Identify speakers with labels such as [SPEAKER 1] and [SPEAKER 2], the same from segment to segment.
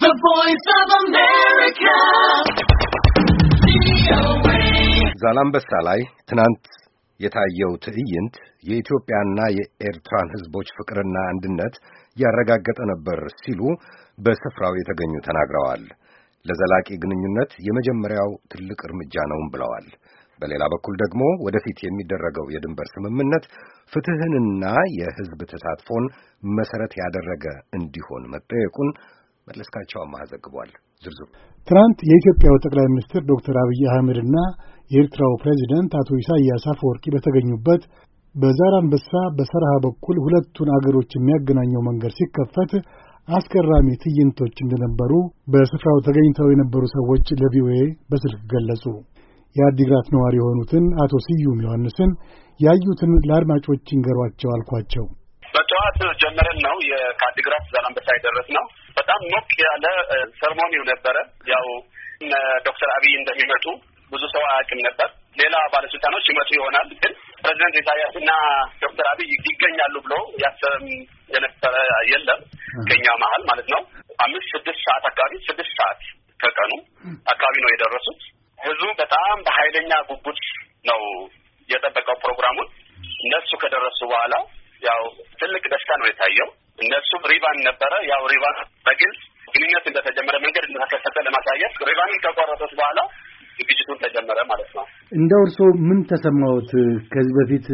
[SPEAKER 1] The Voice of America.
[SPEAKER 2] ዛላምበሳ ላይ ትናንት የታየው ትዕይንት የኢትዮጵያና የኤርትራን ሕዝቦች ፍቅርና አንድነት ያረጋገጠ ነበር ሲሉ በስፍራው የተገኙ ተናግረዋል። ለዘላቂ ግንኙነት የመጀመሪያው ትልቅ እርምጃ ነውም ብለዋል። በሌላ በኩል ደግሞ ወደፊት የሚደረገው የድንበር ስምምነት ፍትህንና የሕዝብ ተሳትፎን መሰረት ያደረገ እንዲሆን መጠየቁን መለስካቸው አማሃ ዘግቧል። ዝርዝሩ
[SPEAKER 3] ትናንት የኢትዮጵያው ጠቅላይ ሚኒስትር ዶክተር አብይ አህመድና የኤርትራው ፕሬዝዳንት አቶ ኢሳያስ አፈወርቂ በተገኙበት በዛላምበሳ በሰርሃ በኩል ሁለቱን አገሮች የሚያገናኘው መንገድ ሲከፈት አስገራሚ ትዕይንቶች እንደነበሩ በስፍራው ተገኝተው የነበሩ ሰዎች ለቪኦኤ በስልክ ገለጹ። የአዲግራት ነዋሪ የሆኑትን አቶ ስዩም ዮሐንስን ያዩትን ለአድማጮች ይንገሯቸው አልኳቸው።
[SPEAKER 4] በጠዋት ጀምረን ነው ከአዲግራት ዛላምበሳ የደረስነው። በጣም ሞቅ ያለ ሰርሞኒው ነበረ። ያው ዶክተር አብይ እንደሚመጡ ብዙ ሰው አያውቅም ነበር። ሌላ ባለስልጣኖች ይመጡ ይሆናል፣ ግን ፕሬዝዳንት ኢሳያስና ዶክተር አብይ ይገኛሉ ብሎ ያሰበም የነበረ የለም ከኛ መሀል ማለት ነው። 5-6 ሰዓት አካባቢ 6 ሰዓት ከቀኑ አካባቢ ነው የደረሱት። ህዝቡ በጣም በኃይለኛ ጉጉት ነው የጠበቀው ፕሮግራሙን። እነሱ ከደረሱ በኋላ ያው ትልቅ ደስታ ነው የታየው። እነሱ ሪባን ነበረ። ያው ሪባን በግልጽ ግንኙነት እንደተጀመረ መንገድ እንደተከፈተ ለማሳየት ሪባንን ከቆረጡት በኋላ ዝግጅቱን ተጀመረ ማለት ነው።
[SPEAKER 3] እንደው እርስዎ ምን ተሰማዎት? ከዚህ በፊት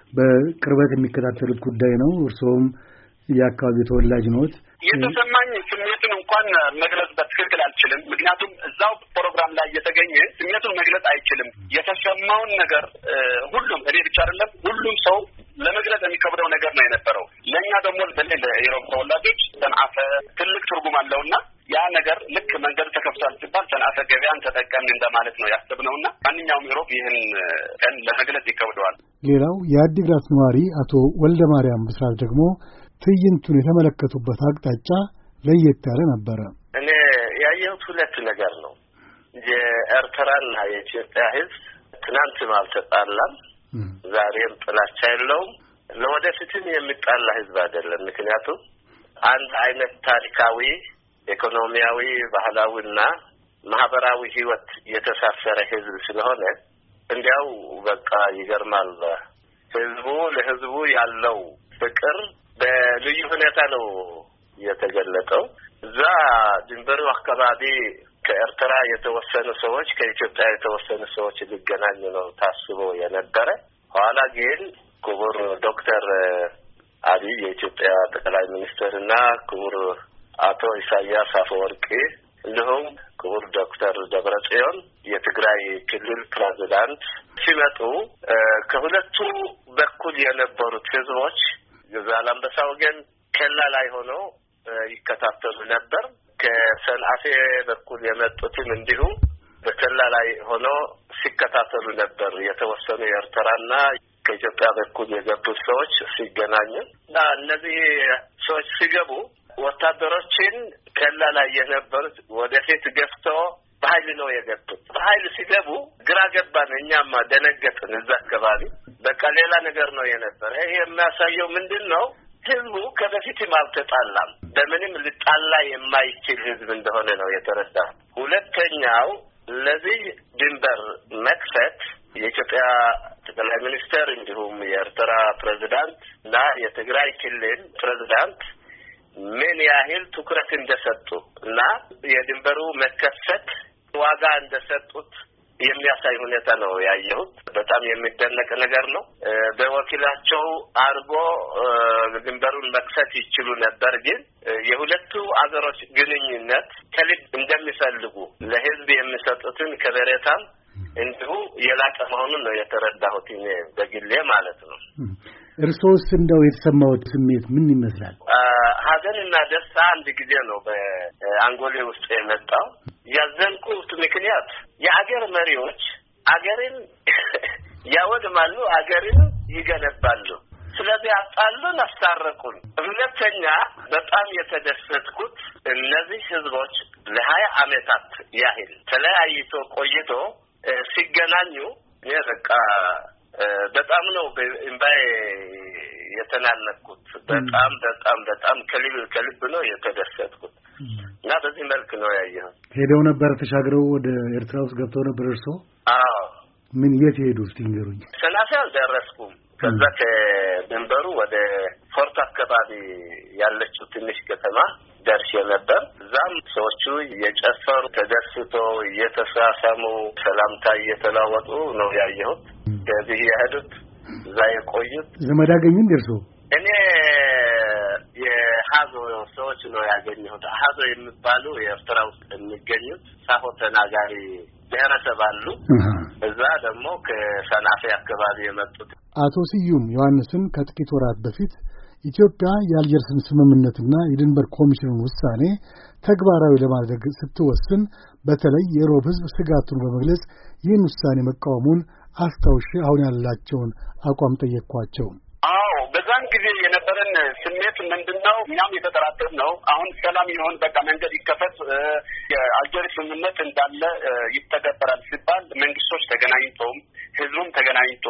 [SPEAKER 3] በቅርበት የሚከታተሉት ጉዳይ ነው። እርስዎም የአካባቢው ተወላጅ ነዎት።
[SPEAKER 4] የተሰማኝ ስሜቱን እንኳን መግለጽ በትክክል አልችልም። ምክንያቱም እዛው ፕሮግራም ላይ የተገኘ ስሜቱን መግለጽ አይችልም። የተሰማውን ነገር ሁሉም እኔ ብቻ አይደለም ሁሉም ሰው ለመግለጽ የሚከብደው ነገር ነው የነበረው። ለእኛ ደግሞ ለኢሮብ ተወላጆች ሰንዓፈ ትልቅ ትርጉም አለውና ያ ነገር ልክ መንገዱ ተከፍቷል ሲባል ሰንዓፈ ገበያን ተጠቀምን እንደማለት ነው ያሰብነውና ማንኛውም ኢሮብ ይህን ቀን ለመግለጽ ይከብደዋል።
[SPEAKER 3] ሌላው የአዲግራት ነዋሪ አቶ ወልደ ማርያም ብስራት ደግሞ ትዕይንቱን የተመለከቱበት አቅጣጫ ለየት ያለ ነበረ።
[SPEAKER 5] እኔ ያየሁት ሁለት ነገር ነው። የኤርትራና የኢትዮጵያ ሕዝብ ትናንትም አልተጣላም፣ ዛሬም ጥላቻ የለውም፣ ለወደፊትም የሚጣላ ሕዝብ አይደለም። ምክንያቱም አንድ አይነት ታሪካዊ፣ ኢኮኖሚያዊ፣ ባህላዊና ማህበራዊ ህይወት የተሳሰረ ሕዝብ ስለሆነ እንዲያው በቃ ይገርማል። ሕዝቡ ለሕዝቡ ያለው ፍቅር በልዩ ሁኔታ ነው የተገለጠው። እዛ ድንበሩ አካባቢ ከኤርትራ የተወሰኑ ሰዎች ከኢትዮጵያ የተወሰኑ ሰዎች ሊገናኙ ነው ታስቦ የነበረ። ኋላ ግን ክቡር ዶክተር አብይ የኢትዮጵያ ጠቅላይ ሚኒስትርና ክቡር አቶ ኢሳያስ አፈወርቂ እንዲሁም ክቡር ዶክተር ደብረጽዮን የትግራይ ክልል ፕሬዝዳንት ሲመጡ ከሁለቱ በኩል የነበሩት ህዝቦች የዛላምበሳ ወገን ከላ ላይ ሆኖ ይከታተሉ ነበር። ከሰንዓፌ በኩል የመጡትም እንዲሁ በከላ ላይ ሆኖ ሲከታተሉ ነበር። የተወሰኑ የኤርትራና ከኢትዮጵያ በኩል የገቡት ሰዎች ሲገናኙ እና እነዚህ ሰዎች ሲገቡ ወታደሮችን ከላ ላይ የነበሩት ወደፊት ገፍተው በኃይል ነው የገቡት። በኃይል ሲገቡ ግራ ገባን፣ እኛማ ደነገጥን። እዛ አካባቢ በቃ ሌላ ነገር ነው የነበረ። ይሄ የሚያሳየው ምንድን ነው? ህዝቡ ከበፊትም አልተጣላም፣ በምንም ሊጣላ የማይችል ህዝብ እንደሆነ ነው የተረዳ። ሁለተኛው ለዚህ ድንበር መክፈት የኢትዮጵያ ጠቅላይ ሚኒስትር እንዲሁም የኤርትራ ፕሬዝዳንት እና የትግራይ ክልል ፕሬዝዳንት ምን ያህል ትኩረት እንደሰጡ እና የድንበሩ መከፈት ዋጋ እንደሰጡት የሚያሳይ ሁኔታ ነው ያየሁት። በጣም የሚደነቅ ነገር ነው። በወኪላቸው አርጎ ድንበሩን መክፈት ይችሉ ነበር፣ ግን የሁለቱ አገሮች ግንኙነት ከልብ እንደሚፈልጉ ለህዝብ የሚሰጡትን ከበሬታም እንዲሁ የላቀ መሆኑን ነው የተረዳሁት እኔ በግሌ ማለት ነው።
[SPEAKER 3] እርሶስ እንደው የተሰማዎት ስሜት ምን ይመስላል?
[SPEAKER 5] ሀዘንና ደስታ አንድ ጊዜ ነው በአንጎሌ ውስጥ የመጣው። ያዘንኩት ምክንያት የአገር መሪዎች አገርን ያወድማሉ፣ አገርን ይገነባሉ። ስለዚህ አጣሉን፣ አስታረቁን። ሁለተኛ በጣም የተደሰትኩት እነዚህ ህዝቦች ለ20 ዓመታት ያህል ተለያይቶ ቆይቶ ሲገናኙ በቃ በጣም ነው በእምባዬ የተናነቅኩት። በጣም ከልብ ነው የተደሰትኩት። እና በዚህ መልክ ነው ያየው።
[SPEAKER 3] ሄደው ነበር ተሻግረው ወደ ኤርትራ ውስጥ ገብተው ነበር እርሶ?
[SPEAKER 5] አዎ።
[SPEAKER 3] ምን የት ሄዱ እስቲ ንገሩኝ።
[SPEAKER 5] ሰላሳ ደረስኩም። ከዛ ከድንበሩ ወደ ፎርት አካባቢ ያለችው ትንሽ ከተማ ደርሼ ነበር። እዛም ሰዎቹ እየጨፈሩ ተደስተው እየተሳሳሙ ሰላምታ እየተለዋወጡ ነው ያየሁት። ከዚህ የሄዱት እዛ የቆዩት
[SPEAKER 3] ዘመድ አገኙ እርሶ?
[SPEAKER 5] እኔ የሀዞ ሰዎች ነው ያገኘሁት። ሀዞ የሚባሉ የኤርትራ ውስጥ የሚገኙት ሳሆ ተናጋሪ ብሔረሰብ አሉ። እዛ ደግሞ ከሰናፌ አካባቢ የመጡት
[SPEAKER 3] አቶ ስዩም ዮሐንስን ከጥቂት ወራት በፊት ኢትዮጵያ የአልጀርስን ስምምነትና የድንበር ኮሚሽኑን ውሳኔ ተግባራዊ ለማድረግ ስትወስን በተለይ የሮብ ሕዝብ ስጋቱን በመግለጽ ይህን ውሳኔ መቃወሙን አስታውሼ አሁን ያላቸውን አቋም ጠየቅኳቸው።
[SPEAKER 4] አዎ በዛን ጊዜ የነበረን ስሜት ምንድነው? እኛም የተጠራጠርነው አሁን ሰላም ይሆን በቃ መንገድ ይከፈት የአልጀርስ ስምምነት እንዳለ ይተገበራል ሲባል መንግስቶች ተገናኝተው ህዝቡም ተገናኝቶ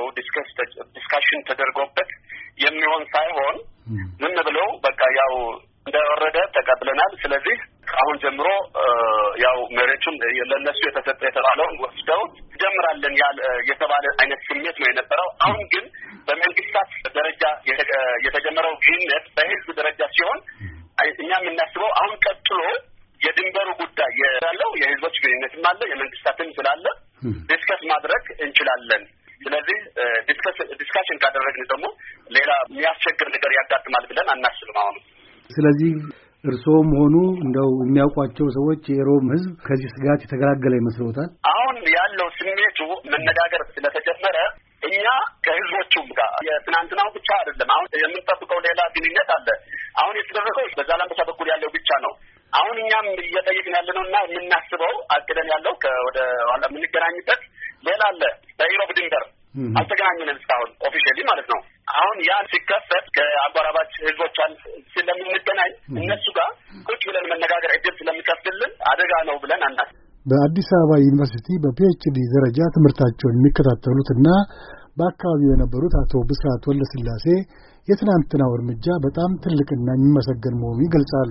[SPEAKER 4] ዲስካሽን ተደርጎበት የሚሆን ሳይሆን ዝም ብለው በቃ ያው እንደወረደ ተቀብለናል። ስለዚህ አሁን ጀምሮ ያው መሬቱን ለነሱ የተሰጠ የተባለውን ወስደው ጀምራለን የተባለ አይነት ስሜት ነው የነበረው። አሁን ግን በመንግስታት ደረጃ የተጀመረው ግንኙነት በህዝብ ደረጃ ሲሆን እኛ የምናስበው አሁን ቀጥሎ የድንበሩ ጉዳይ ያለው የህዝቦች ግንኙነትም አለ የመንግስታትም ስላለ ዲስከስ ማድረግ እንችላለን። ስለዚህ ዲስካሽን ካደረግን ደግሞ ሌላ የሚያስቸግር ነገር ያጋጥማል ብለን አናስብም አሁን።
[SPEAKER 3] ስለዚህ እርሶም ሆኑ እንደው የሚያውቋቸው ሰዎች የሮም ህዝብ ከዚህ ስጋት የተገላገለ ይመስሎታል?
[SPEAKER 4] አሁን ያለው ስሜቱ መነጋገር ስለተጀመረ እኛ ከህዝቦቹም ጋር የትናንትናው ብቻ አይደለም አሁን የምንጠብቀው ሌላ ግንኙነት አለ። አሁን የተደረገው በዛላምበሳ በኩል ያለው ብቻ ነው። አሁን እኛም እየጠየቅን ያለነውና የምናስበው አቅደን ያለው ወደ ኋላ የምንገናኝበት ሌላ አለ። በኢሮብ ድንበር አልተገናኘንም እስካሁን ኦፊሻሊ ማለት ነው። አሁን ያን ሲከፈት ከአጎራባች ህዝቦቿን ስለምንገናኝ እነሱ ጋር ቁጭ ብለን መነጋገር እድል ስለሚከፍትልን አደጋ ነው ብለን አናስብም።
[SPEAKER 3] በአዲስ አበባ ዩኒቨርሲቲ በፒኤችዲ ደረጃ ትምህርታቸውን የሚከታተሉትና በአካባቢው የነበሩት አቶ ብስራት ወልደስላሴ የትናንትናው እርምጃ በጣም ትልቅና የሚመሰገን መሆኑን ይገልጻሉ።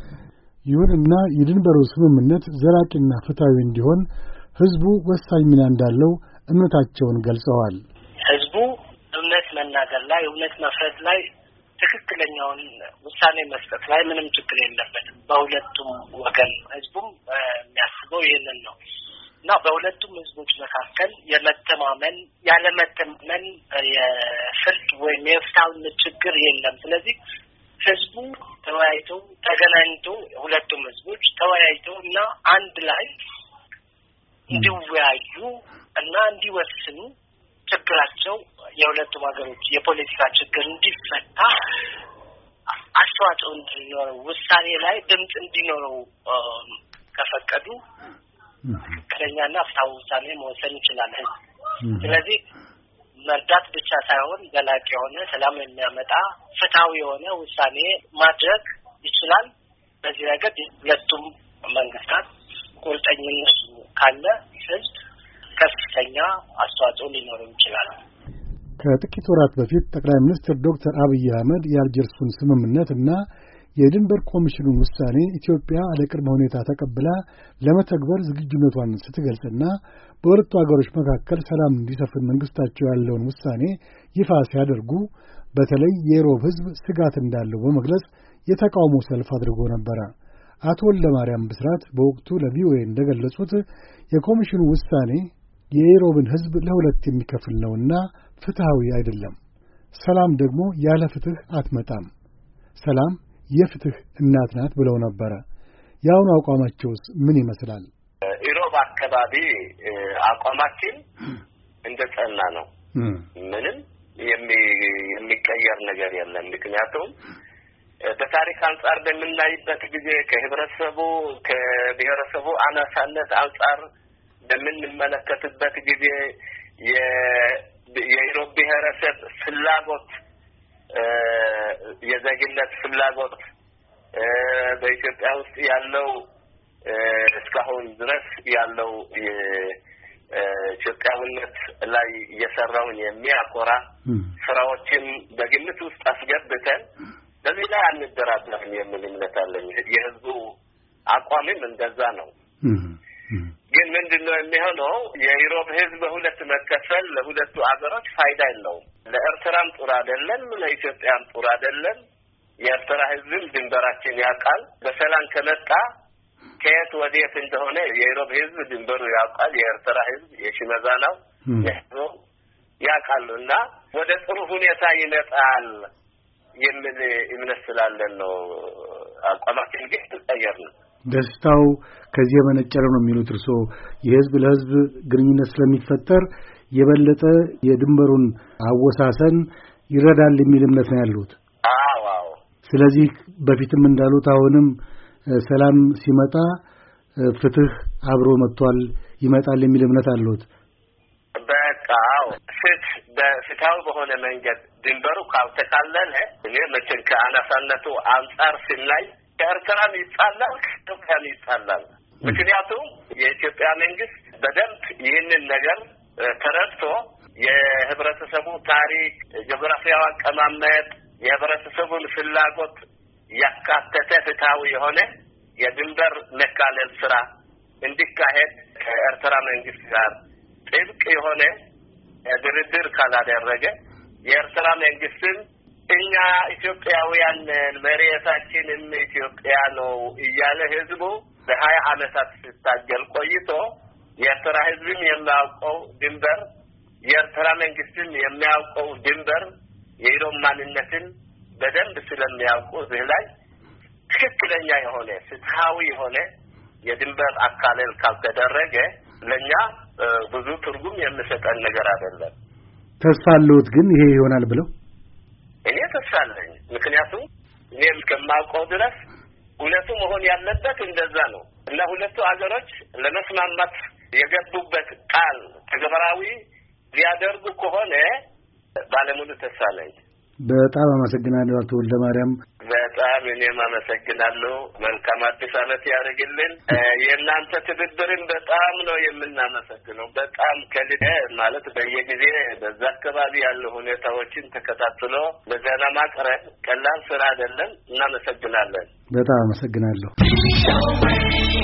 [SPEAKER 3] ይሁንና የድንበሩ ስምምነት ዘላቂና ፍትሃዊ እንዲሆን ህዝቡ ወሳኝ ሚና እንዳለው እምነታቸውን ገልጸዋል።
[SPEAKER 6] ህዝቡ እውነት መናገር ላይ እውነት መፍረድ ላይ ትክክለኛውን ውሳኔ መስጠት ላይ ምንም ችግር የለበትም በሁለቱም ወገን። ህዝቡም የሚያስበው ይሄንን ነው እና በሁለቱም ህዝቦች መካከል የመተማመን ያለመተማመን የፍርድ ወይም የፍትሃዊነት ችግር የለም። ስለዚህ ህዝቡ ተወያይቶ ተገናኝቶ ሁለቱም ህዝቦች ተወያይቶ እና አንድ ላይ እንዲወያዩ እና እንዲወስኑ ችግራቸው የሁለቱም ሀገሮች የፖለቲካ ችግር እንዲፈታ አስተዋጽኦ እንዲኖረው ውሳኔ ላይ ድምፅ እንዲኖረው ከፈቀዱ ትክክለኛና ፍትሃዊ ውሳኔ መወሰን ይችላል ህዝብ። ስለዚህ መርዳት ብቻ ሳይሆን ዘላቂ የሆነ ሰላም የሚያመጣ ፍትሃዊ የሆነ ውሳኔ ማድረግ ይችላል። በዚህ ረገድ ሁለቱም መንግስታት ቁርጠኝነት ካለ ህዝብ ከፍተኛ አስተዋጽኦ ሊኖረው ይችላል።
[SPEAKER 3] ከጥቂት ወራት በፊት ጠቅላይ ሚኒስትር ዶክተር አብይ አህመድ የአልጀርሱን ስምምነት እና የድንበር ኮሚሽኑን ውሳኔ ኢትዮጵያ አለቅድመ ሁኔታ ተቀብላ ለመተግበር ዝግጁነቷን ስትገልጽና በሁለቱ ሀገሮች መካከል ሰላም እንዲሰፍን መንግስታቸው ያለውን ውሳኔ ይፋ ሲያደርጉ በተለይ የሮብ ህዝብ ስጋት እንዳለው በመግለጽ የተቃውሞ ሰልፍ አድርጎ ነበር። አቶ ወልደማርያም ብስራት በወቅቱ ለቪኦኤ እንደገለጹት የኮሚሽኑ ውሳኔ የኢሮብን ህዝብ ለሁለት የሚከፍል ነውና ፍትሃዊ አይደለም። ሰላም ደግሞ ያለ ፍትህ አትመጣም። ሰላም የፍትህ እናት ናት ብለው ነበር። ያውኑ አቋማቸውስ ምን ይመስላል?
[SPEAKER 5] ኢሮብ አካባቢ አቋማችን እንደጸና ነው። ምንም የሚቀየር ነገር የለም። ምክንያቱም በታሪክ አንጻር በምናይበት ጊዜ ከብሔረሰቡ አናሳነት አንጻር በምንመለከትበት ጊዜ የኢሮብ ብሔረሰብ ፍላጎት የዜግነት ፍላጎት በኢትዮጵያ ውስጥ ያለው እስካሁን ድረስ ያለው የኢትዮጵያዊነት ላይ እየሰራውን የሚያኮራ ስራዎችን በግምት ውስጥ አስገብተን በዚህ ላይ አንደራደርም የሚል እምነት አለኝ። የህዝቡ አቋምም እንደዛ ነው። ግን ምንድነው የሚሆነው? የኢሮብ ህዝብ በሁለት መከፈል ለሁለቱ አገሮች ፋይዳ የለውም። ለኤርትራም ጥሩ አይደለም፣ ለኢትዮጵያም ጥሩ አይደለም። የኤርትራ ህዝብም ድንበራችን ያውቃል። በሰላም ከመጣ ከየት ወዴት እንደሆነ የኢሮብ ህዝብ ድንበሩ ያውቃል። የኤርትራ ህዝብ የሽመዛ ነው ያውቃሉና ወደ ጥሩ ሁኔታ ይመጣል የሚል እምነት ስላለን ነው አቋማችን ግን ተቀየርን።
[SPEAKER 3] ደስታው ከዚህ የመነጨ ነው የሚሉት እርስዎ? የህዝብ ለህዝብ ግንኙነት ስለሚፈጠር የበለጠ የድንበሩን አወሳሰን ይረዳል የሚል እምነት ነው ያሉት?
[SPEAKER 5] አዎ።
[SPEAKER 3] ስለዚህ በፊትም እንዳሉት አሁንም ሰላም ሲመጣ ፍትህ አብሮ መጥቷል ይመጣል የሚል እምነት አሉት?
[SPEAKER 5] በቃ በፍትሃዊ በሆነ መንገድ ድንበሩ ካልተካለለ እኔ መቼም ከአናሳነቱ አንጻር ስናይ ከኤርትራም ይጣላል ከኢትዮጵያም ይጣላል። ምክንያቱም የኢትዮጵያ መንግስት በደንብ ይህንን ነገር ተረድቶ የህብረተሰቡ ታሪክ፣ ጂኦግራፊያዊ አቀማመጥ፣ የህብረተሰቡን ፍላጎት ያካተተ ፍትሃዊ የሆነ የድንበር መካለል ስራ እንዲካሄድ ከኤርትራ መንግስት ጋር ጥብቅ የሆነ ድርድር ካላደረገ የኤርትራ መንግስትን እኛ ኢትዮጵያውያን መሬታችንም ኢትዮጵያ ነው እያለ ህዝቡ ለ20 ዓመታት ሲታገል ቆይቶ የኤርትራ ህዝብም የሚያውቀው ድንበር የኤርትራ መንግስትም የሚያውቀው ድንበር የኢሮብ ማንነትን በደንብ ስለሚያውቁ እዚህ ላይ ትክክለኛ የሆነ ፍትሃዊ የሆነ የድንበር አካለል ካልተደረገ ለኛ ብዙ ትርጉም የሚሰጠን ነገር አይደለም።
[SPEAKER 3] ተስፋ አለዎት ግን ይሄ ይሆናል ብለው?
[SPEAKER 5] እኔ ተስፋ አለኝ። ምክንያቱም እኔ እስከማውቀው ድረስ ሁለቱ መሆን ያለበት እንደዛ ነው እና ሁለቱ አገሮች ለመስማማት የገቡበት ቃል ተግባራዊ ሊያደርጉ ከሆነ ባለሙሉ ተስፋ አለኝ።
[SPEAKER 3] በጣም አመሰግናለሁ አቶ ወልደማርያም።
[SPEAKER 5] በጣም እኔም አመሰግናለሁ። መልካም አዲስ ዓመት ያደርግልን። የእናንተ ትብብርን በጣም ነው የምናመሰግነው። በጣም ከልብ ማለት በየጊዜ በዛ አካባቢ ያሉ ሁኔታዎችን ተከታትሎ ለዜና ማቅረብ ቀላል ስራ አይደለም። እናመሰግናለን።
[SPEAKER 3] በጣም አመሰግናለሁ።